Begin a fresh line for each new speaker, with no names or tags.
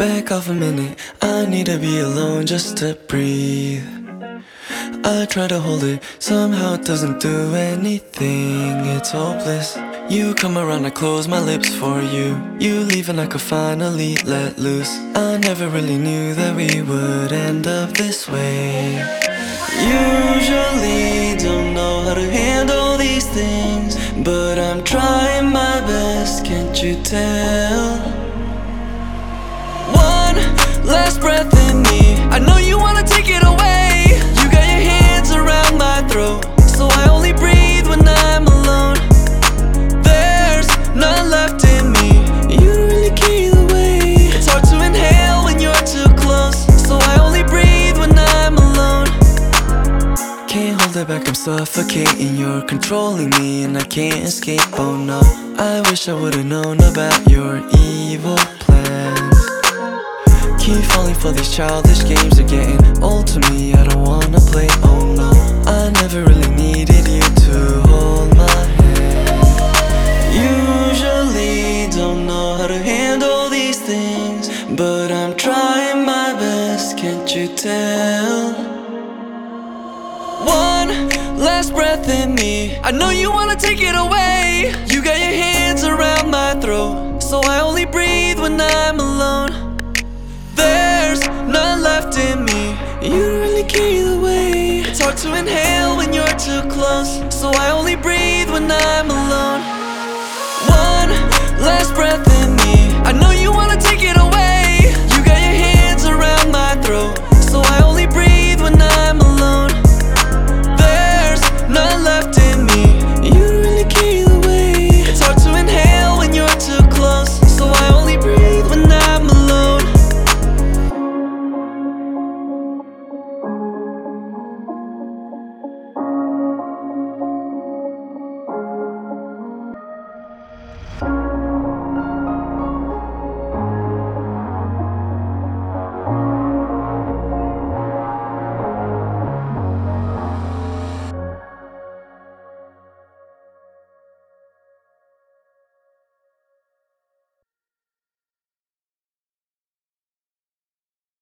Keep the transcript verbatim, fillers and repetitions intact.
Back off a minute, I need to be alone just to breathe. I try to hold it, somehow it doesn't do anything, it's hopeless. You come around, I close my lips for you. You leave and I could finally let loose. I never really knew that we would end up this way. Usually don't know how to handle these things, but I'm trying my best, can't you tell? One last breath in me, I know you wanna take it away. You got your hands around my throat, so I only breathe when I'm alone. There's none left in me, you don't really care either way. It's hard to inhale when you're too close, so I only breathe when I'm alone. Can't hold it back, I'm suffocating, you're controlling me and I can't escape, oh no. I wish I would've known about your evil plans. Keep falling for these childish games, they're getting old to me, I don't wanna play, oh no. I never really needed you to hold my hand. Usually don't know how to handle these things, but I'm trying my best, can't you tell? One last breath in me, I know you wanna take it away. You got your hands around my throat, so I only breathe when I'm alone. There's none left in me, you don't really care either way. It's hard to inhale when you're too close, so I only breathe when I'm alone. One last breath in me, I know you wanna take